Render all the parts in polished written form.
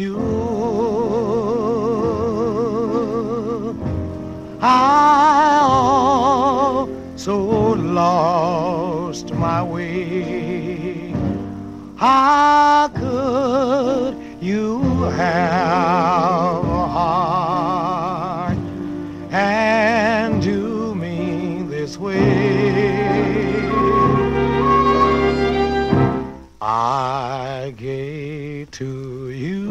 you. I also lost my way. How could you have a heart and do me this way? I gave to you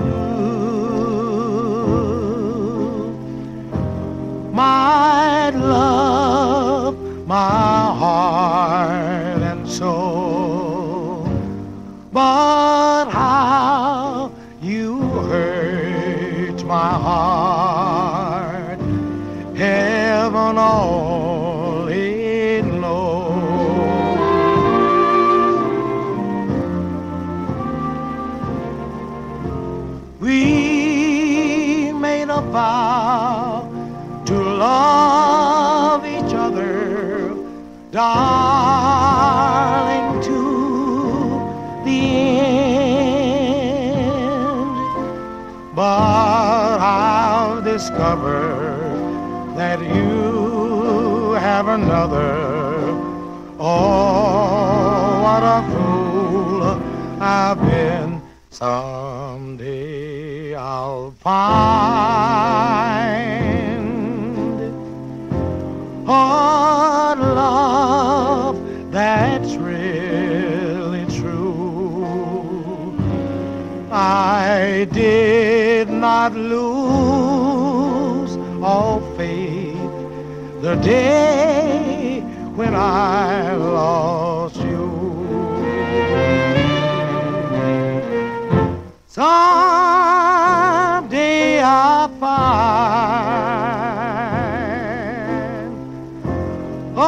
my love, my heart and soul, but how you hurt my heart, heaven only knows. We made a vow to love each other, darling, to the end. But I've discovered that you have another. Oh, what a fool I've been. Someday I'll find a love that's really true. I did not lose all faith the day when I lost you. Someday I'll find a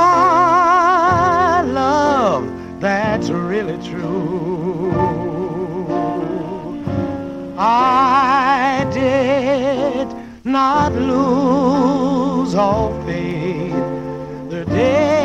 love that's really true. I did not lose all faith the day